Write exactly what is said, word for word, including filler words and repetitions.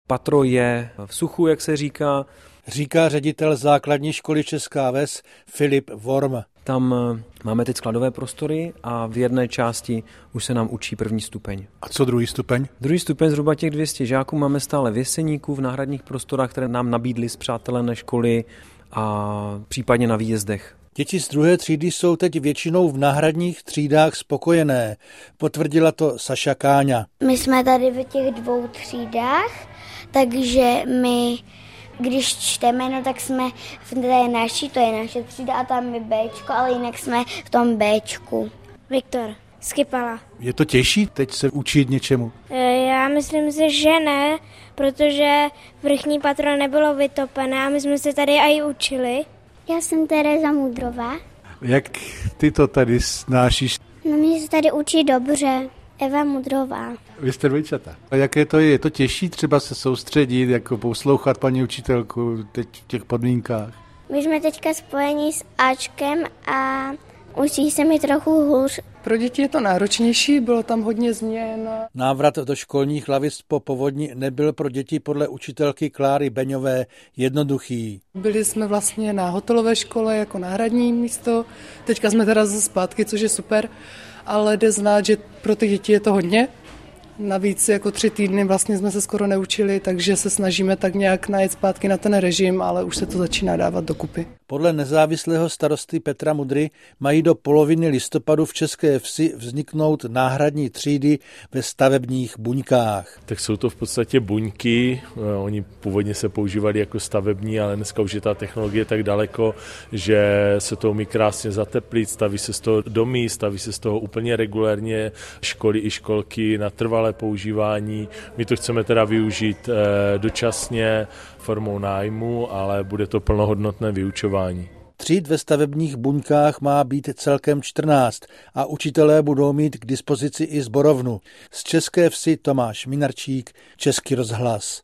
patro je v suchu, jak se říká. Říká ředitel základní školy Česká Ves Filip Worm. Tam máme teď skladové prostory a v jedné části už se nám učí první stupeň. A co druhý stupeň? Druhý stupeň zhruba těch dvě stě žáků máme stále v Jeseníku, v náhradních prostorách, které nám nabídly spřátelené školy a případně na výjezdech. Děti z druhé třídy jsou teď většinou v náhradních třídách spokojené, potvrdila to Saša Káňa. My jsme tady v těch dvou třídách, takže my, když čteme, no tak jsme v té naší, to je naše třída a tam je Bčko, ale jinak jsme v tom Bčku. Viktor Skypala. Je to těžší teď se učit něčemu? Já myslím si, že ne, protože vrchní patro nebylo vytopené a my jsme se tady i učili. Já jsem Tereza Mudrová. Jak ty to tady snášíš? No mě se tady učí dobře. Eva Mudrová. Vy jste dvojčata. A jaké to je? Je to těžší třeba se soustředit, jako poslouchat paní učitelku teď v těch podmínkách? My jsme teďka spojení s Ačkem a učí se mi trochu hůř. Pro děti je to náročnější, bylo tam hodně změn. Návrat do školních lavic po povodni nebyl pro děti podle učitelky Kláry Beňové jednoduchý. Byli jsme vlastně na hotelové škole jako náhradní místo, teďka jsme teda zase zpátky, což je super, ale jde znát, že pro ty děti je to hodně. Navíc jako tři týdny vlastně jsme se skoro neučili, takže se snažíme tak nějak najet zpátky na ten režim, ale už se to začíná dávat dokupy. Podle nezávislého starosty Petra Mudry mají do poloviny listopadu v České Vsi vzniknout náhradní třídy ve stavebních buňkách. Tak jsou to v podstatě buňky, oni původně se používali jako stavební, ale dneska už je ta technologie tak daleko, že se to umí krásně zateplit, staví se z toho domy, staví se z toho úplně regulérně školy i školky na trvalé používání. My to chceme teda využít dočasně formou nájmu, ale bude to plnohodnotné vyučování. Tříd ve stavebních buňkách má být celkem čtrnáct a učitelé budou mít k dispozici i sborovnu. Z České Vsi Tomáš Minarčík, Český rozhlas.